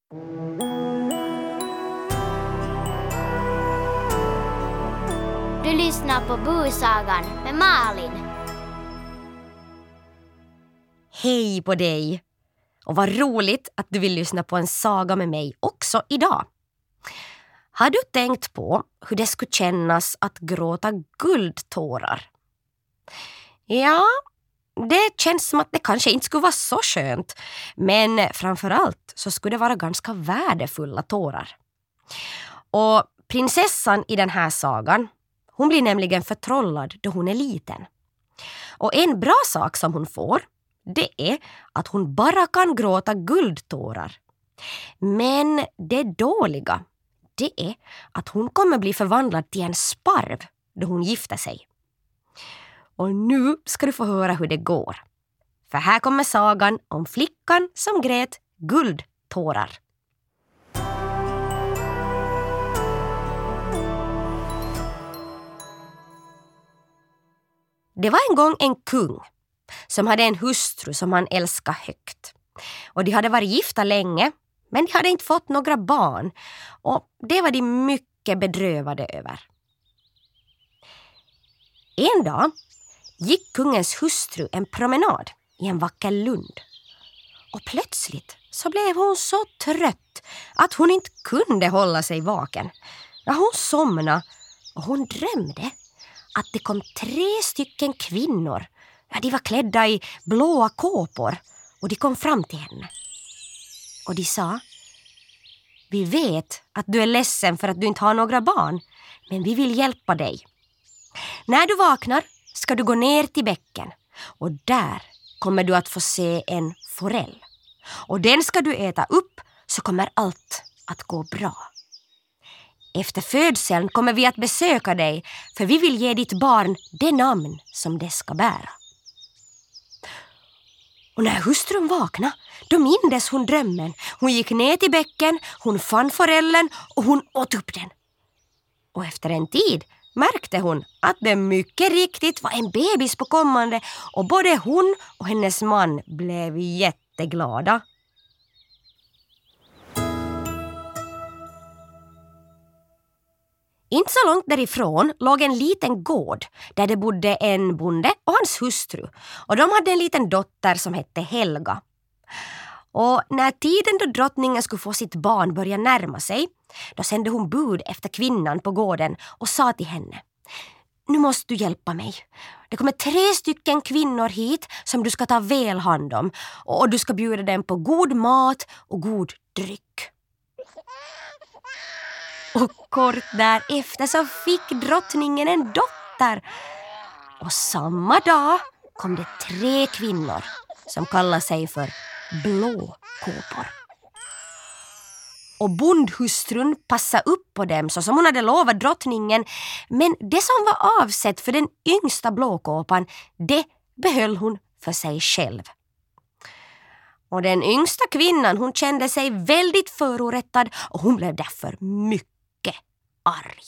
Du lyssnar på Busagan med Malin. Hej på dig! Och vad roligt att du vill lyssna på en saga med mig också idag. Har du tänkt på hur det skulle kännas att gråta guldtårar? Ja, det känns som att det kanske inte skulle vara så skönt. Men framförallt så skulle det vara ganska värdefulla tårar. Och prinsessan i den här sagan, hon blir nämligen förtrollad då hon är liten. Och en bra sak som hon får, det är att hon bara kan gråta guldtårar. Men det dåliga, det är att hon kommer bli förvandlad till en sparv då hon gifter sig. Och nu ska du få höra hur det går. För här kommer sagan om flickan som grät guldtårar. Det var en gång en kung som hade en hustru som han älskade högt. Och de hade varit gifta länge, men de hade inte fått några barn. Och det var de mycket bedrövade över. En dag gick kungens hustru en promenad i en vacker lund. Och plötsligt så blev hon så trött att hon inte kunde hålla sig vaken. Ja, hon somnade och hon drömde att det kom 3 stycken kvinnor. Ja, de var klädda i blåa kåpor och de kom fram till henne. Och de sa: "Vi vet att du är ledsen för att du inte har några barn, men vi vill hjälpa dig. När du vaknar ska du gå ner till bäcken och där kommer du att få se en forell. Och den ska du äta upp så kommer allt att gå bra. Efter födseln kommer vi att besöka dig för vi vill ge ditt barn det namn som det ska bära." Och när hustrun vaknade, då mindes hon drömmen. Hon gick ner till bäcken, hon fann forellen och hon åt upp den. Och efter en tid märkte hon att det mycket riktigt var en bebis på kommande och både hon och hennes man blev jätteglada. Inte så långt därifrån låg en liten gård där det bodde en bonde och hans hustru. Och de hade en liten dotter som hette Helga. Och när tiden då drottningen skulle få sitt barn började närma sig, då sände hon bud efter kvinnan på gården och sa till henne: "Nu måste du hjälpa mig. Det kommer 3 stycken kvinnor hit som du ska ta väl hand om och du ska bjuda dem på god mat och god dryck." Och kort därefter så fick drottningen en dotter. Och samma dag kom det 3 kvinnor som kallar sig för blåkåpor. Och bondhustrun passade upp på dem så som hon hade lovat drottningen. Men det som var avsett för den yngsta blåkåpan, det behöll hon för sig själv. Och den yngsta kvinnan, hon kände sig väldigt förorättad och hon blev därför mycket arg.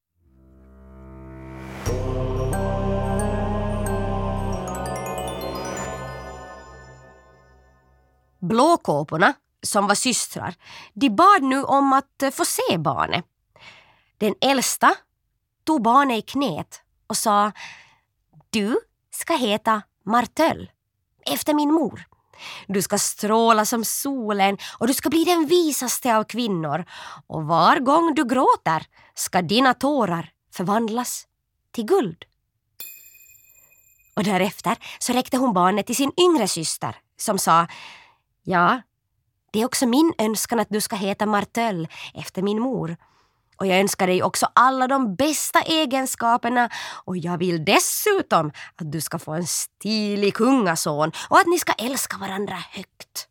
Blåkåporna, som var systrar, de bad nu om att få se barnet. Den äldsta tog barnet i knät och sa: "Du ska heta Martöl, efter min mor. Du ska stråla som solen och du ska bli den visaste av kvinnor. Och var gång du gråter ska dina tårar förvandlas till guld." Och därefter så räckte hon barnet till sin yngre syster som sa: "Ja, det är också min önskan att du ska heta Martöl efter min mor. Och jag önskar dig också alla de bästa egenskaperna och jag vill dessutom att du ska få en stilig kungason och att ni ska älska varandra högt."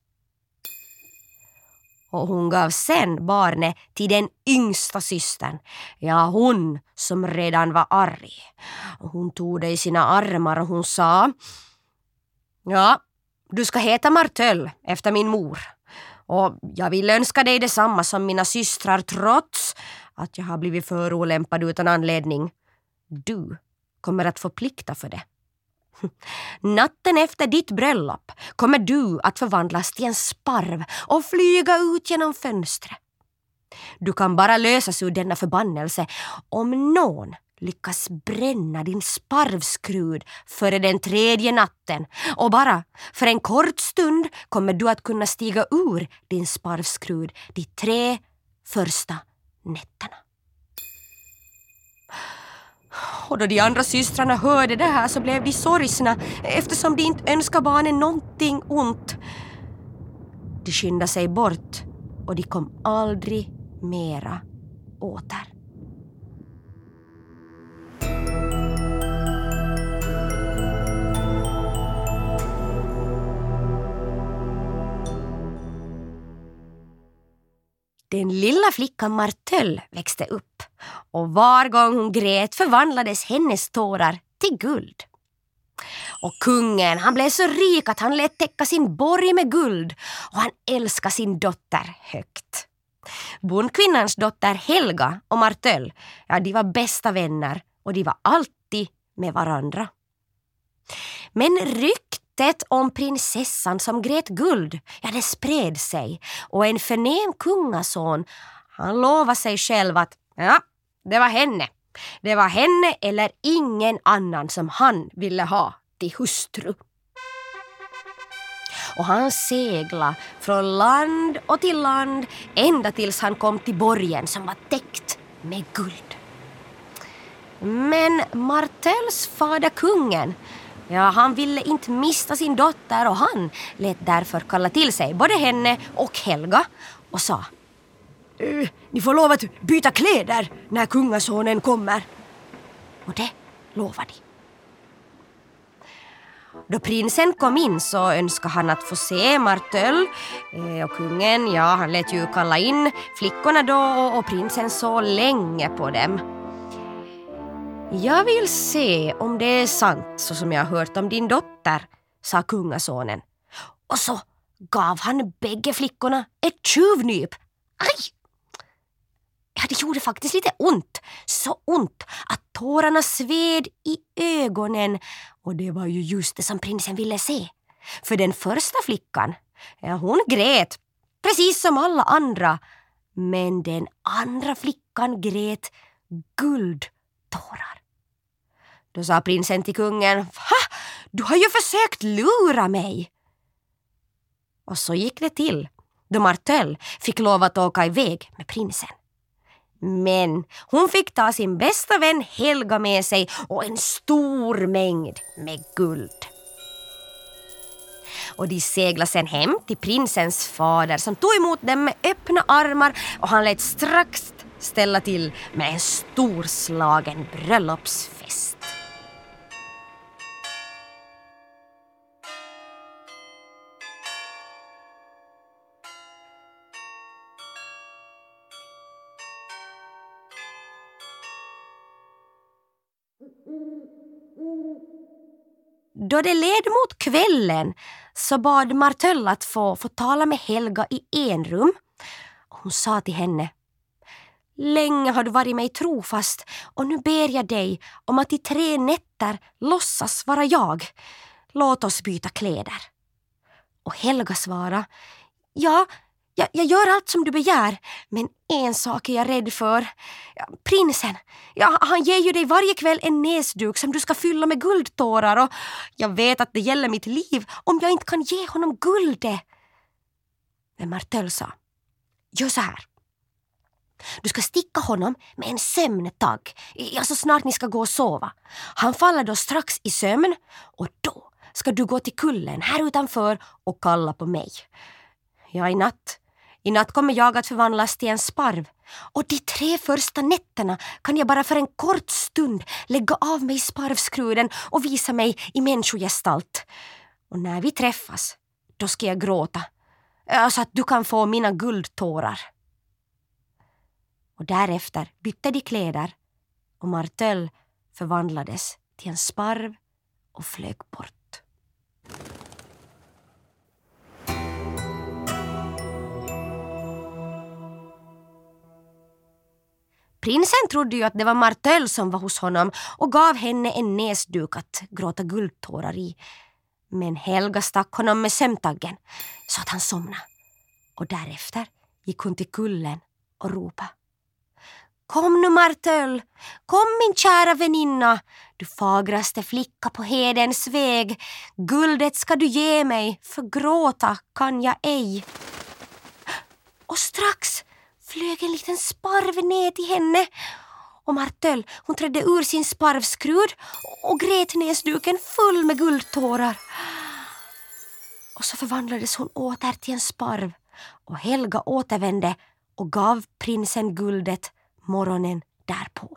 Och hon gav sen barnet till den yngsta systern. Ja, hon som redan var arg. Och hon tog det i sina armar och hon sa: "Ja, du ska heta Martöl efter min mor. Och jag vill önska dig detsamma som mina systrar trots att jag har blivit förolämpad utan anledning. Du kommer att få plikta för det." Natten efter ditt bröllop kommer du att förvandlas till en sparv och flyga ut genom fönstret. Du kan bara lösas ur denna förbannelse om någon lyckas bränna din sparvskrud före den 3:e natten, och bara för en kort stund kommer du att kunna stiga ur din sparvskrud de 3 första nätterna. Och då de andra systrarna hörde det här så blev de sorgsna, eftersom de inte önskar barnen någonting ont. De skyndade sig bort och de kom aldrig mera åter. Den lilla flickan Martöll växte upp, och var gång hon grät förvandlades hennes tårar till guld. Och kungen, han blev så rik att han lät täcka sin borg med guld, och han älskade sin dotter högt. Bondkvinnans dotter Helga och Martöll, de var bästa vänner och de var alltid med varandra. Men ryktet om prinsessan som grät guld, det spred sig, och en förnäm kungason, han lovade sig själv att det var henne. Det var henne eller ingen annan som han ville ha till hustru. Och han seglade från land och till land ända tills han kom till borgen som var täckt med guld. Men Martölls fader kungen, han ville inte mista sin dotter, och han lät därför kalla till sig både henne och Helga och sa: ni får lov att byta kläder när kungasonen kommer. Och det lovade de. Då prinsen kom in så önskade han att få se Martöll, och kungen, han lät ju kalla in flickorna då, och prinsen så länge på dem. Jag vill se om det är sant så som jag har hört om din dotter, sa kungasonen. Och så gav han bägge flickorna ett tjuvnyp. Aj! Det gjorde faktiskt lite ont. Så ont att tårarna sved i ögonen. Och det var ju just det som prinsen ville se. För den första flickan, hon grät precis som alla andra. Men den andra flickan grät guldtårar. Då sa prinsen till kungen: du har ju försökt lura mig. Och så gick det till då Martöll fick lov att åka iväg med prinsen. Men hon fick ta sin bästa vän Helga med sig och en stor mängd med guld. Och de seglade sen hem till prinsens fader som tog emot dem med öppna armar, och han lät strax ställa till med en storslagen bröllopsfest. Då det led mot kvällen så bad Martöll att få tala med Helga i en rum. Hon sa till henne: länge har du varit mig trofast, och nu ber jag dig om att i 3 nätter låtsas vara jag. Låt oss byta kläder. Och Helga svarade: jag gör allt som du begär, men en sak är jag rädd för. Prinsen, han ger ju dig varje kväll en näsduk som du ska fylla med guldtårar, och jag vet att det gäller mitt liv om jag inte kan ge honom guldet. Men Martöll sa: gör så här. Du ska sticka honom med en sömntagg så snart ni ska gå och sova. Han faller då strax i sömn, och då ska du gå till kullen här utanför och kalla på mig. I natt kommer jag att förvandlas till en sparv, och de 3 första nätterna kan jag bara för en kort stund lägga av mig sparvskruden och visa mig i människogestalt. Och när vi träffas, då ska jag gråta, så att du kan få mina guldtårar. Och därefter bytte de kläder, och Martöll förvandlades till en sparv och flög bort. Prinsen trodde ju att det var Martell som var hos honom och gav henne en näsduk att gråta guldtårar i. Men Helga stack honom med sömntaggen så att han somnade. Och därefter gick hon till kullen och ropade: Kom nu Martell, kom min kära väninna, du fagraste flicka på hedens väg. Guldet ska du ge mig, för gråta kan jag ej. Och strax flög en liten sparv ner till henne. Och Martell, hon trädde ur sin sparvskrud och grät näsduken full med guldtårar. Och så förvandlades hon åter till en sparv. Och Helga återvände och gav prinsen guldet morgonen därpå.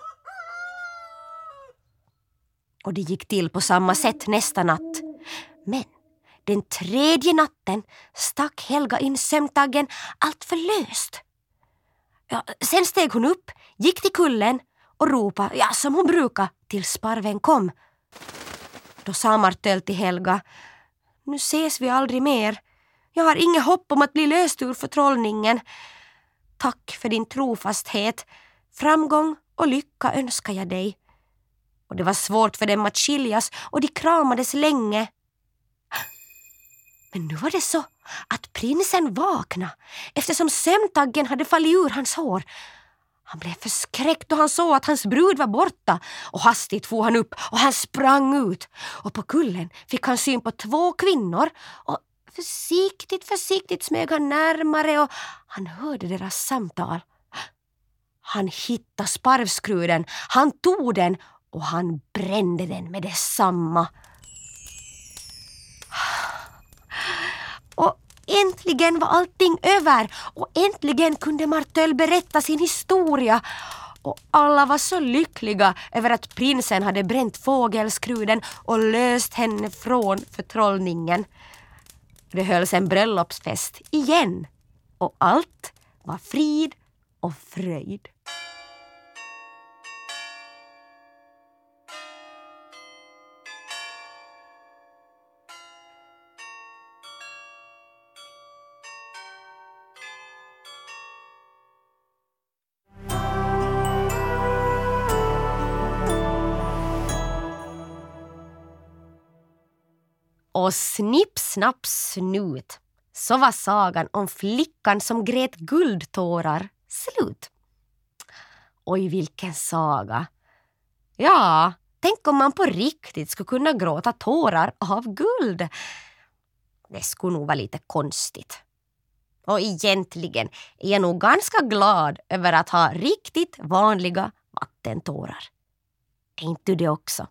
Och det gick till på samma sätt nästa natt. Men den tredje natten stack Helga in sömntaggen allt för löst. Ja, sen steg hon upp, gick till kullen och ropade, ja, som hon brukar, till sparven kom. Då sa Martell till Helga: Nu ses vi aldrig mer. Jag har inget hopp om att bli löst ur förtrollningen. Tack för din trofasthet. Framgång och lycka önskar jag dig. Och det var svårt för dem att skiljas och de kramades länge. Men nu var det så att prinsen vaknade eftersom sömntaggen hade fallit ur hans hår. Han blev förskräckt då han såg att hans brud var borta och hastigt for han upp och han sprang ut. Och på kullen fick han syn på 2 kvinnor och försiktigt smög han närmare och han hörde deras samtal. Han hittade sparvskruden, han tog den och han brände den med detsamma. Och äntligen var allting över och äntligen kunde Martell berätta sin historia. Och alla var så lyckliga över att prinsen hade bränt fågelskruden och löst henne från förtrollningen. Det hölls en bröllopsfest igen och allt var frid och fröjd. Och snipp, snapp, snut, så var sagan om flickan som grät guldtårar slut. Oj, vilken saga! Ja, tänk om man på riktigt skulle kunna gråta tårar av guld. Det skulle nog vara lite konstigt. Och egentligen är jag nog ganska glad över att ha riktigt vanliga vattentårar. Är inte du det också?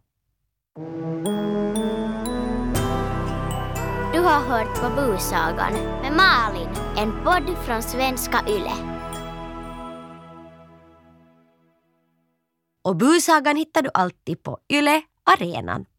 Du har hört på Busagan med Malin, en podd från Svenska Yle. Och Busagan hittar du alltid på Yle Arenan.